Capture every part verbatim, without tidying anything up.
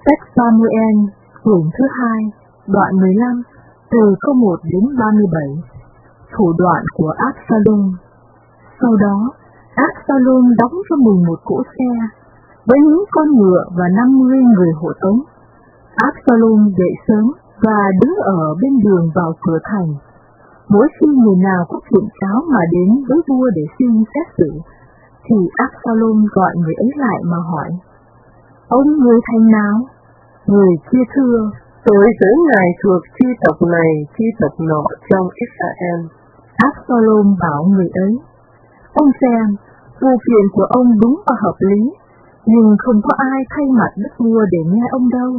Sách Samuel, quyển thứ hai, đoạn mười lăm, từ câu một đến ba mươi bảy. Thủ đoạn của Absalom. Sau đó, Absalom đóng cho mình một cỗ xe, với những con ngựa và năm mươi người hộ tống. Absalom dậy sớm và đứng ở bên đường vào cửa thành. Mỗi khi người nào có kiện cáo mà đến với vua để xin xét xử, thì Absalom gọi người ấy lại mà hỏi: Ông người thành nào? Người kia thưa: Tôi giữ ngài thuộc chi tộc này, chi tộc nọ trong Israel. Absalom bảo người ấy: Ông xem, vụ kiện của ông đúng và hợp lý, nhưng không có ai thay mặt đức vua để nghe ông đâu.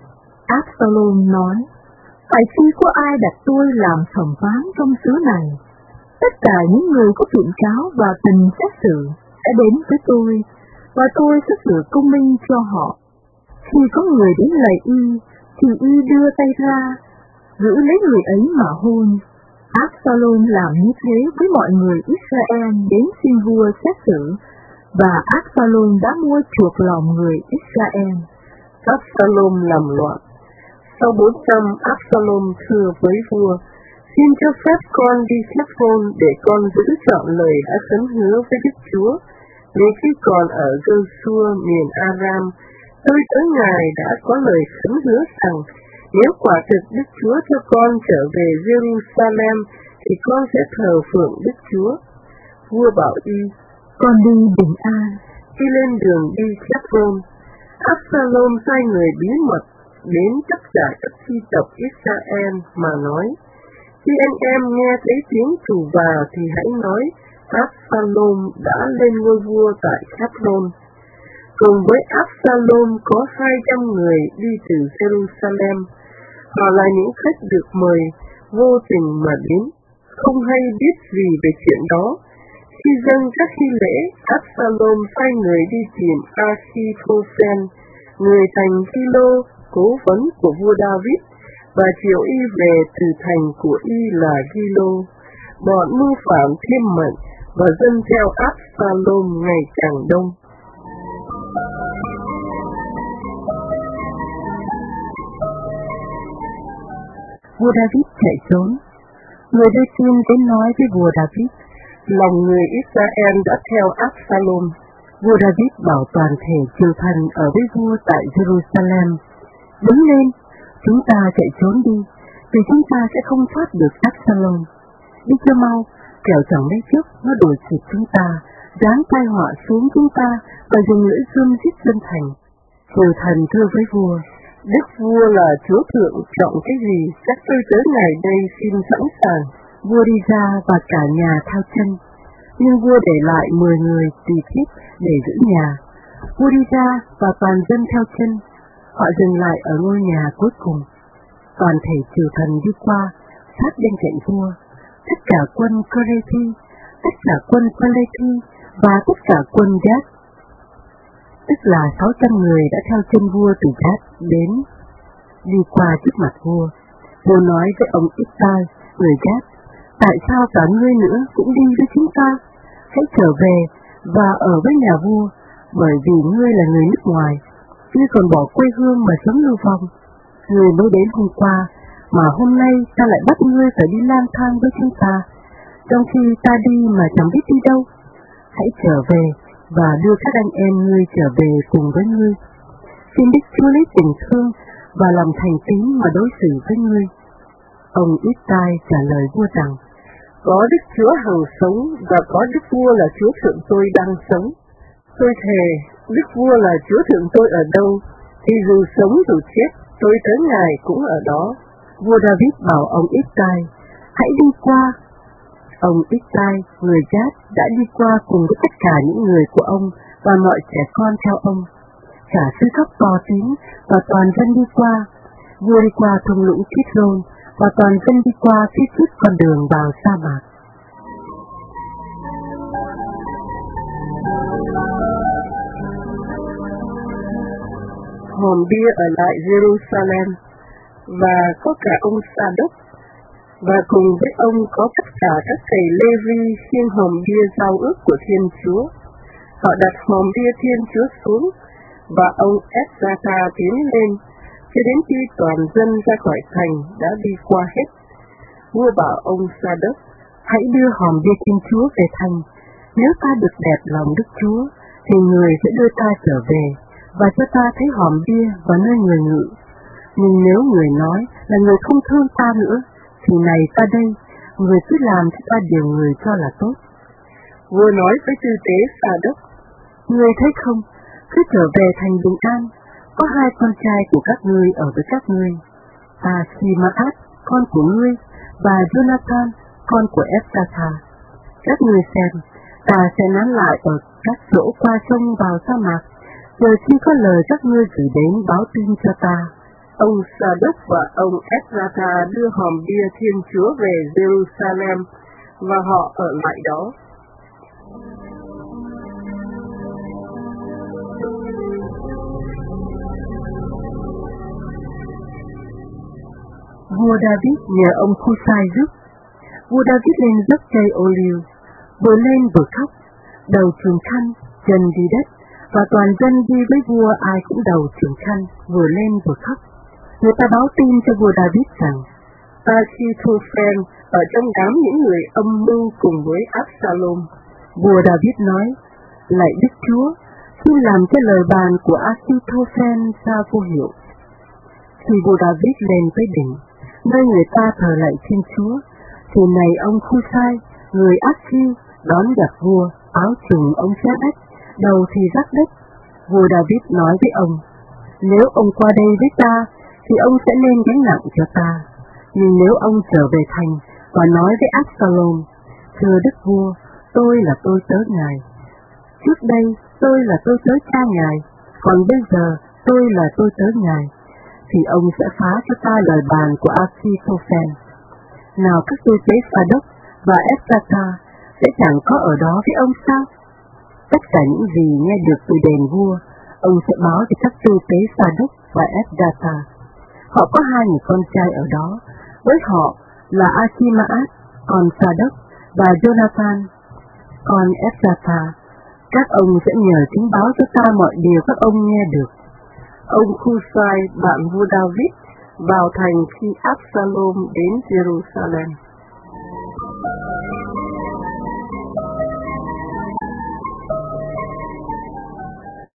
Absalom nói: Phải chi có ai đặt tôi làm thẩm phán trong xứ này? Tất cả những người có kiện cáo và tình xét xử sẽ đến với tôi, và tôi sẽ xử công minh cho họ. Khi có người đến lạy y, thì y đưa tay ra, giữ lấy người ấy mà hôn. Absalom làm như thế với mọi người Israel đến xin vua xét xử, và Absalom đã mua chuộc lòng người Israel. Absalom làm loạn. Sau bốn năm, Absalom thưa với vua: Xin cho phép con đi Hebron để con giữ trọn lời đã khấn hứa với Đức Chúa. Vì khi còn ở Gơ-xua miền Aram, tôi tới ngài đã có lời khấn hứa rằng nếu quả thực Đức Chúa cho con trở về Jerusalem, thì con sẽ thờ phượng Đức Chúa. Vua bảo y: Con đi bình an. Khi lên đường đi Hebron, Absalom sai người bí mật đến tất cả các chi tộc Israel mà nói: Khi anh em nghe thấy tiếng trù vào thì hãy nói Absalom đã lên ngôi vua tại Hebron. Cùng với Absalom có hai trăm người đi từ Jerusalem. Họ là những khách được mời vô tình mà đến, không hay biết gì về chuyện đó. Khi dâng các nghi lễ, Absalom sai người đi tìm Achithophel, người thành Gilo, cố vấn của vua David, và triệu y về từ thành của y là Gilo. Bọn mưu phạm thêm mạnh và dân theo Absalom ngày càng đông. Vua David chạy trốn. Người đưa tin đến nói với vua David: Lòng người Israel đã theo Absalom. Vua David bảo toàn thể triều thần ở với vua tại Jerusalem: Đứng lên, chúng ta chạy trốn đi, vì chúng ta sẽ không thoát được Absalom. Đi cho mau, kẻo chẳng mấy chốc nó đuổi kịp chúng ta, giáng tai họa xuống chúng ta và dùng lưỡi gươm giết dân thành. Triều thần thưa với vua: Đức vua là chúa thượng, chọn cái gì chắc tôi tới ngày đây xin sẵn sàng. Vua đi ra và cả nhà theo chân, nhưng vua để lại mười người tùy tiếp để giữ nhà. Vua đi ra và toàn dân theo chân. Họ dừng lại ở ngôi nhà cuối cùng. Toàn thể triều thần đi qua, sát bên cạnh vua. Tất cả quân Kerethi, tất cả quân Pelethi và tất cả quân Gad, tức là sáu trăm người đã theo chân vua từ Gad đến. Đi qua trước mặt vua, vua nói với ông Ittai, người Gad: Tại sao cả ngươi nữa cũng đi với chúng ta? Hãy trở về và ở với nhà vua, bởi vì ngươi là người nước ngoài, ngươi còn bỏ quê hương mà sống lưu vong. Ngươi mới đến hôm qua, mà hôm nay ta lại bắt ngươi phải đi lang thang với chúng ta, trong khi ta đi mà chẳng biết đi đâu. Hãy trở về và đưa các anh em ngươi trở về cùng với ngươi. Xin Đức Chúa lấy tình thương và lòng thành tín mà đối xử với ngươi. Ông Ittai trả lời vua rằng: Có Đức Chúa hằng sống và có Đức vua là Chúa thượng tôi đang sống. Tôi thề, Đức vua là Chúa thượng tôi ở đâu, thì dù sống dù chết, tôi tới ngài cũng ở đó. Vua David bảo ông Ittai: Hãy đi qua. Ông Ittai, người Gad, đã đi qua cùng với tất cả những người của ông và mọi trẻ con theo ông. Cả sứ khóc to tiếng và toàn dân đi qua. Vua đi qua thung lũng Kidron và toàn dân đi qua phía trước con đường vào sa mạc. Hòm bia ở lại Jerusalem, và có cả ông Sa-đốc, và cùng với ông có tất cả các thầy Lê-vi khiêng hòm bia giao ước của Thiên Chúa. Họ đặt hòm bia Thiên Chúa xuống, và ông Ephrata tiến lên, cho đến khi toàn dân ra khỏi thành đã đi qua hết. Vua bảo ông Sa-đốc: hãy đưa hòm bia Thiên Chúa về thành. Nếu ta được đẹp lòng Đức Chúa, thì người sẽ đưa ta trở về, và cho ta thấy hòm bia và nơi người ngự. Nhưng nếu người nói là người không thương ta nữa, thì này ta đây, người cứ làm cho ta điều người cho là tốt. Vua nói với tư tế Sa-đốc: ngươi thấy không, cứ trở về thành bình an. Có hai con trai của các ngươi ở với các ngươi, Ahimaaz, con của ngươi, và Jonathan, con của Ephrata. Các ngươi xem, ta sẽ nán lại ở các chỗ qua sông vào sa mạc, chờ khi có lời các ngươi gửi đến báo tin cho ta. Ông Sa-đốc và ông Ephrata đưa hòm bia Thiên Chúa về Jerusalem, và họ ở lại đó. Vua David nhờ ông Khusai giúp. Vua David lên dốc cây ô liu, vừa lên vừa khóc, đầu trùm khăn, chân đi đất, và toàn dân đi với vua ai cũng đầu trùm khăn, vừa lên vừa khóc. Người ta báo tin cho vua David rằng Ahithophel ở trong đám những người âm mưu cùng với Absalom. Vua David nói: lạy Đức Chúa, xin làm cho lời bàn của Ahithophel ra vô hiệu. Khi vua David lên tới đỉnh, nơi người ta thờ lạy Thiên Chúa, thì này ông Khusai, người Ác-chi, đón gặp vua, áo trùm ông xé đất, đầu thì rắc đất. Vua David nói với ông: nếu ông qua đây với ta, thì ông sẽ nên gánh nặng cho ta. Nhưng nếu ông trở về thành và nói với Absalom: thưa đức vua, tôi là tôi tớ ngài. Trước đây tôi là tôi tớ cha ngài, còn bây giờ tôi là tôi tớ ngài, thì ông sẽ phá cho ta lời bàn của Ahithophel. Nào các tư tế Sa-đốc và Ephrata sẽ chẳng có ở đó với ông sao? Tất cả những gì nghe được từ đền vua, ông sẽ báo cho các tư tế Sa-đốc và Ephrata. Họ có hai người con trai ở đó, với họ là Ahimaaz, con Sa-đốc, và Jonathan, con Ephrata. Các ông sẽ nhờ chúng báo cho ta mọi điều các ông nghe được. Ông Khusai, bạn vua David, vào thành khi Absalom đến Jerusalem.